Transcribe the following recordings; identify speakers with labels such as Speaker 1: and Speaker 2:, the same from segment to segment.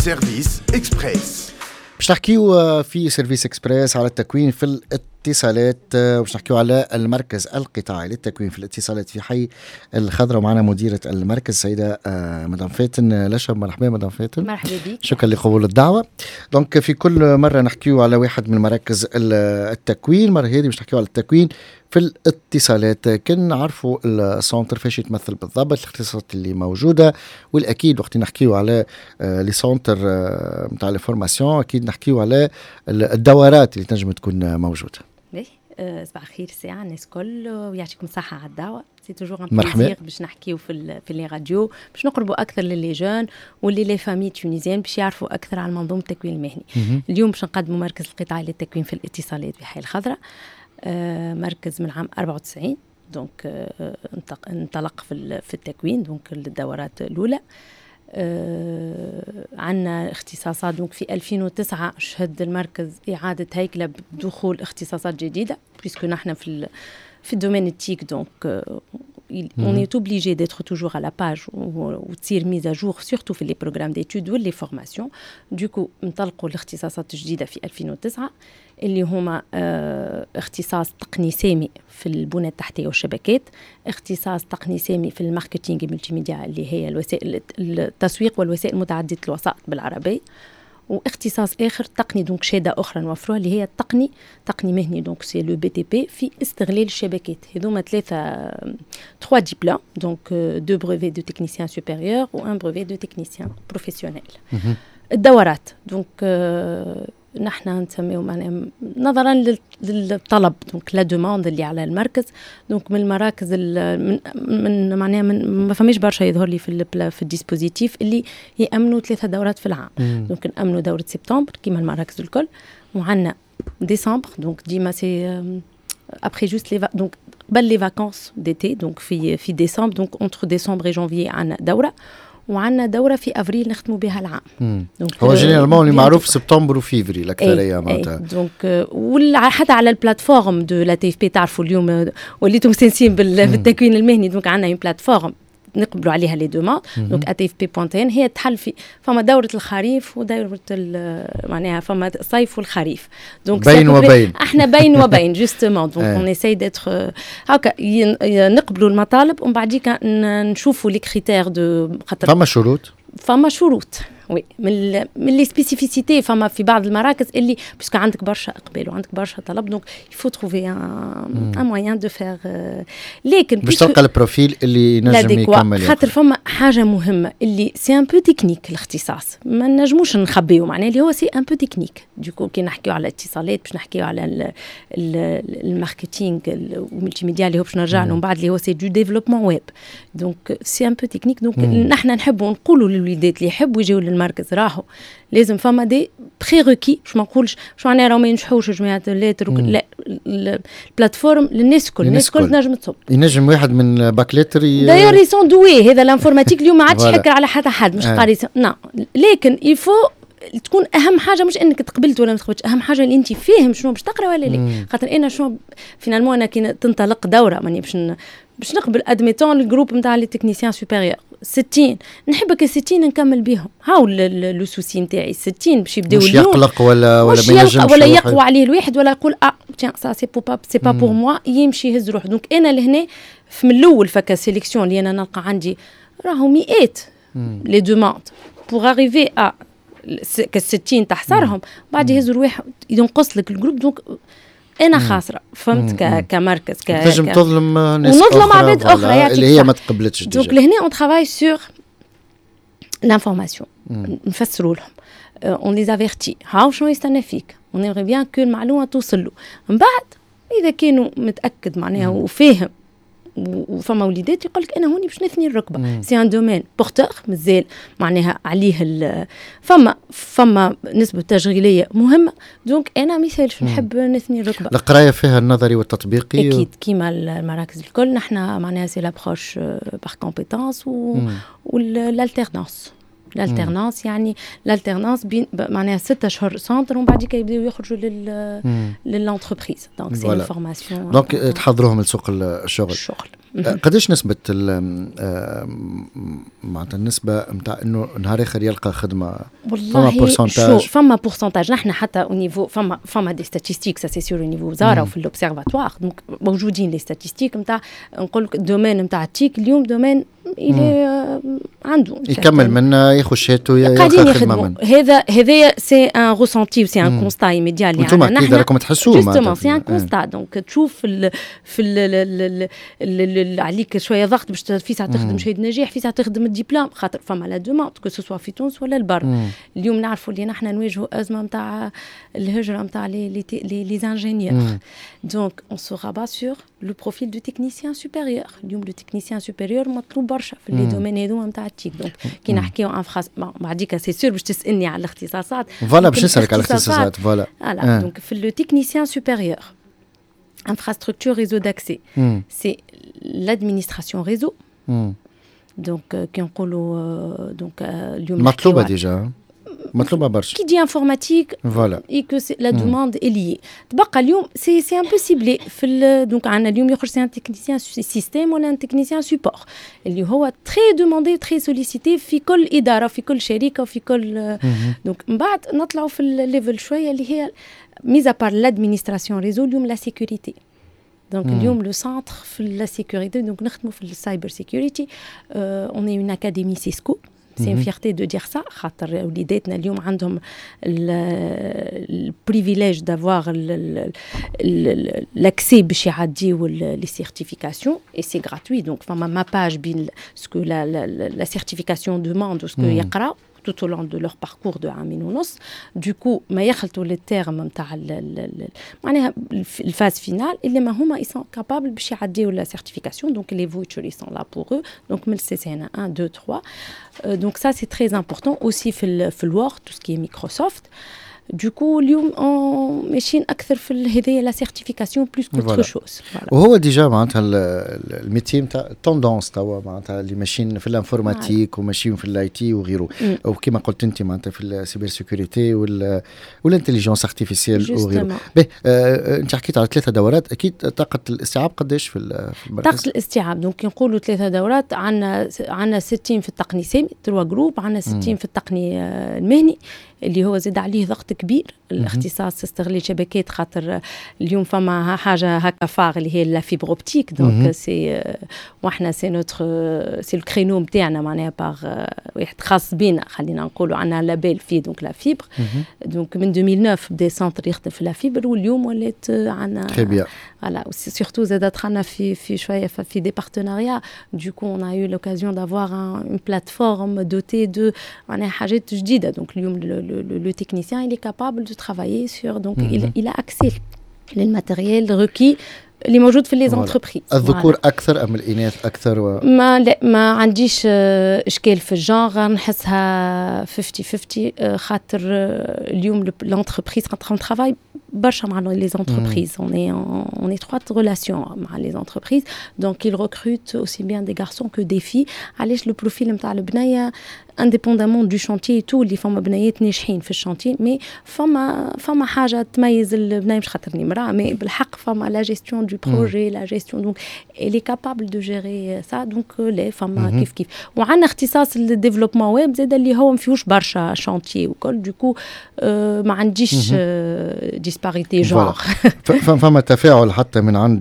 Speaker 1: سيرفيس إكسبريس.
Speaker 2: باش نحكيو في سيرفيس إكسبريس على التكوين في الاتصالات، باش نحكيو على المركز القطاعي للتكوين في الاتصالات في حي الخضراء. ومعنا مديرة المركز السيدة مدام فاتن لشب. مرحبا مدام فاتن.
Speaker 3: مرحبا بك.
Speaker 2: شكرا لقبول الدعوة. دونك في كل مرة نحكيو على واحد من مراكز التكوين. مرة هذه باش نحكيو على التكوين في الاتصالات. كنا نعرفوا السونتر فاش يتمثل بالضبط، الاختصاصات اللي موجودة، والأكيد وقت نحكيو على لي سونتر متاع الفورماسيون أكيد نحكيو على الدورات اللي تنجم تكون موجودة.
Speaker 3: صباح الخير الساعة الناس كل ويعطيكم الصحة على الدعوة. سي توجور ان
Speaker 2: مرحبا.
Speaker 3: باش نحكيو في لي راديو باش نقربوا أكثر للي جون واللي لي فامي تونيزيان باش يعرفوا أكثر على منظومة التكوين المهني. اليوم باش نقدموا مركز القطاعي للتكوين في الاتصالات في حي الخضراء. مركز من عام 94 دونك انطلق في التكوين دونك الدورات الأولى. عندنا اختصاصات دونك في 2009 شهد المركز إعادة هيكلة بدخول اختصاصات جديدة بيسكو نحن في الدومين التيك دونك on est obligé d'être toujours à la page ou تصير mise à jour surtout في les programmes d'études ou les formations. Du coup انطلقوا الاختصاصات الجديدة في 2009 اللي هما اختصاص تقني سامي في البنى التحتية والشبكات، اختصاص تقني سامي في الماركتينج ملتي ميديا اللي هي الوسائل التسويق والوسائل متعددة الوسائط بالعربية، واختصاص آخر تقني دونك شهادة أخرى نوفروها اللي هي تقني مهني دونك سي لو بي تي بي في استغلال الشبكات. هذوما 3 ديبلوم دونك 2 بريفي دو تكنيسيان سوبيريور و 1 بريفي دو تكنيسيان بروفيسيونيل. الدورات دونك نحن نسميه نظرا للطلب دونك لا دوموند اللي على المركز دونك من المراكز من معناها ما فماش برشا يظهر لي في الديسبوزيتيف اللي يأمنوا 3 دورات في العام. دونك نأمنوا دورة سبتمبر كيما المراكز الكل، وعندنا ديسمبر دونك ديما سي ابري جوست لي دونك قبل لي فاكونس ديتي دونك في ديسمبر دونك اونتر ديسمبر جانفي عندنا دوره، وعندنا دورة في أفريل نختموا بها العام.
Speaker 2: هو جينيرالمون اللي معروف سبتمبر وفيفري الأكثرية معناتها.
Speaker 3: دونك حتى على البلاتفورم دو لا تي اف بي تعرفوا اليوم وليتم سنسين بالتكوين المهني دونك عندنا اون بلاتفورم نقبلوا عليها لي دوموند دونك atfp.in هي تحل في فما دورة الخريف ودورة معناها فما الصيف والخريف دونك
Speaker 2: بين وبين
Speaker 3: احنا بين وبين جوستومون دونك اون اساي ديتر هكا نقبلوا المطالب ومن بعديك نشوفوا لي كريتير دو فما شروط وي من لي سبيسيفيسيتي. فما في بعض المراكز اللي باسكو عندك برشا اقبال وعندك برشا طلب دونك يفو تروفي ان موين دو فير لكن
Speaker 2: باش تلقى البروفيل اللي ينجم يكمل.
Speaker 3: خاطر فما حاجه مهمه اللي سي ان بو تكنيك الاختصاص ما نجموش نخبيو معناه اللي هو سي ان بو تكنيك. دوكو كي نحكيو على الاتصالات باش نحكيو على الماركتينغ والملتي ميديا اللي هو باش نرجع له من بعد اللي هو سي دو ديفلوبمون ويب دونك سي ان بو تكنيك. دونك نحن نحبوا نقولوا للوليدات اللي يحبوا يجيو للمركز راهو لازم فما دي بريروكي باش ما نقولش شو معناها راهو ما ينجحوش جماعه اللاتر لا البلاتفورم للناس الناس كل تنجم تصب ينجم
Speaker 2: واحد من باكليتر
Speaker 3: داير يسون دوي هذا الانفورماتيك اليوم ما عادش يحكر على حتى حد مش قاري لكن يفو تكون اهم حاجه مش انك تقبلت ولا ما تقبلتش، اهم حاجه اللي انت فاهم شنو باش تقرا ولا لا. خاطر انا شنو فينالمون انا كي تنطلق دوره ماني باش نقبل ادميتون الجروب نتاع لي تكنيسيان سوبيريور 60 نحبك 60 نكمل بيهم. هاو لو سوسي نتاعي 60 باش يبداو
Speaker 2: اليوم مش يقلق ولا ما
Speaker 3: ينجمش ولا يقوى عليه الواحد ولا يقول تيان سا سي با بور موا يمشي يهز روح. دونك انا لهنا من الاول فكا سيليكسيون اللي انا نلقى عندي راهو مئات لي دوموند بور اريفي ا ك60 تحصرهم بعد يهزوا الواحد ينقص لك الجروب. دونك انا خاسره فهمت كمركز
Speaker 2: تنجم تظلم ناس
Speaker 3: ونظلم عباد اخرى
Speaker 2: اللي هي ما تقبلتش.
Speaker 3: دونك لهنا اون ترافاي سور لانفورماسيون نفسروا لهم اون لي افيرتي هاو شنو يستنى فيك اون ايمري بيان كو المعلومه توصل له. من بعد اذا كانوا متاكد معناها وفاهم وفما وليدات يقول لك انا هوني باش نثني الركبه سي ان دومين بورتور مازال معناها عليه فما نسبه تشغيليه مهمه. دونك انا مثالش نحب نثني الركبه.
Speaker 2: القرايه فيها النظري والتطبيقي
Speaker 3: اكيد كيما المراكز الكل نحن معناها سي لابروش باغ كومبيتونس والالتيرنانس l'alternance يعني l'alternance معناها 6 أشهر سنتر ومن بعد يبداو يخرجوا للانتربريز دونك سي une formation
Speaker 2: دونك تحضروهم لسوق الشغل. قديش نسبة معناتها النسبة نتاع انه نهار اخر يلقى خدمة؟
Speaker 3: والله فما بورسنتاج نحن حتى او نيفو فما دي ستاتستيك سا سي سور او نيفو وزارة وفي لوبسيرفاتوار دونك موجودين لي ستاتستيك نتاع نقول لك الدومين نتاع التيك اليوم دومين إلى عنده
Speaker 2: يكمل من ياخذ شهادته
Speaker 3: ياخذ خدمه من هذا سي ان ريسونتي وسي ان كونستا ايميديال
Speaker 2: يعني نحن راكم تحسوه
Speaker 3: جوستومون سي ان كونستا دونك تشوف عليك شويه ضغط باش في ساعه تخدم شهاده نجاح في ساعه تخدم الدبلوم خاطر فما لا دوموند كو سوسوا في تونس ولا البر. اليوم نعرفوا اللي نحن نواجهوا ازمه نتاع الهجره نتاع لي انجينيور دونك اون سو رابا سور لو بروفيل دو تكنيسيان سوبيريور. اليوم لو تكنيسيان سوبيريور مطلوب برشا في لي دومين هذوما نتاع التيك دونك كي نحكيو ان فراس بعديك سي سور باش تسالني على الاختصاصات
Speaker 2: فوالا باش نسالك على الاختصاصات فوالا
Speaker 3: دونك في لو تكنيسيان سوبيريور infrastructure réseau d'accès c'est l'administration réseau donc qui نقولوا donc اليوم
Speaker 2: مطلوبه ديجا مطلوبه برشا
Speaker 3: qui dit informatique
Speaker 2: voilà
Speaker 3: et que la demande est liée. تبقى اليوم c'est un peu ciblé في donc عندنا اليوم يخرج سي ان تكنيسيان سيستيم ولا ان تكنيسيان سوبور اللي هو très demandé très sollicité في كل اداره في كل شركه وفي كل donc من بعد نطلعوا في الليفل شويه اللي هي mis à part l'administration réseau اليوم la sécurité. Donc اليوم le centre في la sécurité donc نخدموا في cyber security on est une académie Cisco. C'est une fierté de dire ça. خاطر وليداتنا اليوم عندهم البريفيليج d'avoir l'accès باش يعديوا les certifications et c'est gratuit donc فما mappage بين ce que la certification demande ou ce que يقرا tout au long de leur parcours de عامين ونص. Du coup ما يخلطوا التيرم نتاع معناها الفاز فينال اللي ما هما ils sont capables باش يعديوا la certification donc les vouchers ils sont là pour eux donc من السنة 1 2 3 donc ça c'est très important aussi في الوورد tout ce qui est Microsoft. Du coup اليوم ماشيين اكثر في هذه لا سيرتيفيكاسيون بلوس كوتر شوز.
Speaker 2: وهو ديجا معناتها الميتي نتاع التوندونس توا معناتها اللي ماشيين في الانفورماتيك وماشيين في الاي تي وغيره او كما قلت انت معناتها في السيبر سيكوريتي والانتليجنس ارتيفيسيال وغيره. انت حكيت على 3 دورات اكيد طاقه الاستيعاب قداش في المركز؟
Speaker 3: طاقه الاستيعاب دونك نقولوا 3 دورات عندنا 60 في التقني سامي 3 جروب عندنا 60 في التقني المهني اللي هو زاد عليه ضغط كبير الاختصاص استغلال شبكات خاطر اليوم فما حاجه هكا فاغ اللي هي لا فيبر اوبتيك دونك سي واحنا سي نوتر سي الكرينو نتاعنا معناها باغ واحد خاص بينا خلينا نقولوا عندنا لابيل فيه دونك لا فيبر دونك من 2009 بدا سنتر يخدم في لا فيبر واليوم ولات عندنا voilà surtout زاد دخلنا في شويه في دي بارتناريا du coup on a eu l'occasion d'avoir une plateforme dotée de معناها حاجات جديده دونك اليوم le technicien il est capable de travailler sur donc il a accès للماتيريال requis اللي موجود في لي زونتربريز.
Speaker 2: الذكور اكثر ام الاناث اكثر
Speaker 3: ما عنديش اشكال في الجانغ نحسها 50-50 خاطر اليوم لونتربريز quand on travaille برشا مع les entreprises on est étroite relation مع les entreprises donc ils recrutent aussi bien des garçons que des filles. علاش لو بروفيل نتاع البنيه indépendamment du chantier et tout اللي فما بنيات ناجحين في الشانتي مي فما حاجه تميز البنيه مش خاطرني امراه مي بالحق فما لا جيستيون دو بروجي لا جيستيون دونك elle est capable de gérer ça donc لا فما كيف وعندنا اختصاص الديفلوبمون ويب زاد اللي هو ما فيهوش برشا شانتي وكل دوكو ما عنديش ديسباريتي جونغ.
Speaker 2: فما تفاعل حتى من عند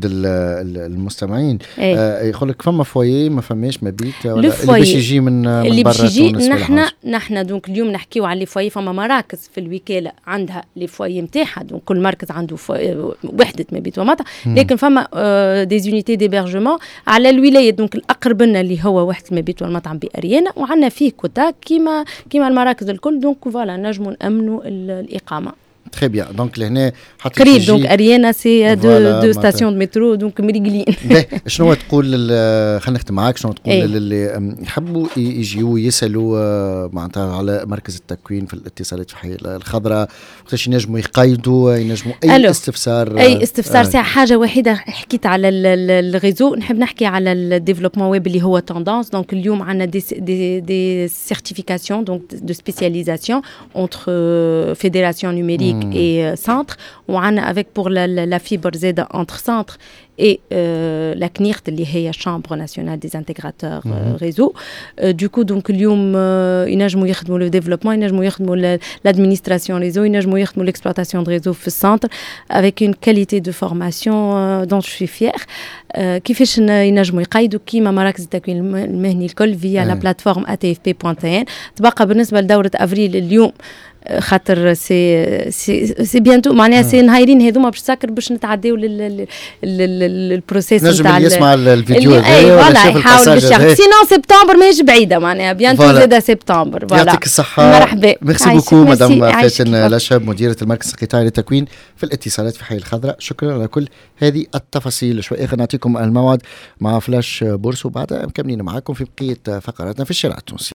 Speaker 2: المستمعين يقول لك فما فويي ما فماش مبيت ولا اللي باش يجي من برا تونس.
Speaker 3: نحن دونك اليوم نحكيو على لي فويي فما مراكز في الوكاله عندها لي فويي نتاعها دونك كل مركز عنده وحده مبيت ومطعم لكن فما دي زونيتي ديبرجمون على الولايه دونك الاقرب لنا اللي هو وحده المبيت والمطعم باريانا وعندنا فيه كوتا كيما المراكز الكل دونك فوالا نجموا نامنوا الاقامه.
Speaker 2: تري بيان. دونك لهنا حتى
Speaker 3: قريب دونك اريانا سي دو ستاسيون دو مترو دونك مريقلين.
Speaker 2: شنو تقول خلينا نختم معاك، شنو تقول اللي يحبوا يجيوا يسالوا معناتها على مركز التكوين في الاتصالات في حي الخضراء، وقتاش ينجموا يقيدوا، ينجموا اي استفسار؟
Speaker 3: اي استفسار ساعه حاجه واحده. حكيت على الريزو، نحب نحكي على الديفلوبمون ويب اللي هو توندانس. دونك اليوم عندنا دي سيرتيفيكاسيون دونك دو سبيسياليزاسيون entre fédération numérique et centre, ou avec pour la fibre Z entre centre et la CNIRT اللي هي Chambre nationale des intégrateurs réseau. Du coup donc اليوم ينجموا يخدموا le développement، ينجموا يخدموا l'administration réseau، ينجموا يخدموا l'exploitation de réseau في السنتر avec une qualité de formation dont je suis fière. كيفاش ينجموا يقيدوا كيما مراكز التكوين المهني الكل via la plateforme atfp.tn. تبقى بالنسبة لدورة أفريل اليوم خاطر سي بيانتو معناها سي نهايرين هذوما باش تسكر باش نتعداو للبروسيس نتاع
Speaker 2: نجم يسمع الفيديو هذا
Speaker 3: ولا يحاول بالشهر سينو سبتمبر ماهيش بعيده معناها بيانتو زاد سبتمبر.
Speaker 2: يعطيك الصحه.
Speaker 3: مرحبا.
Speaker 2: ميرسي بوكو مدام فاتن الأشهب مديره المركز القطاعي للتكوين في الاتصالات في حي الخضراء. شكرا على كل هذه التفاصيل. شوي اخر نعطيكم الموعد مع فلاش بورس وبعدها مكملين معاكم في بقيه فقراتنا في الشارع التونسي.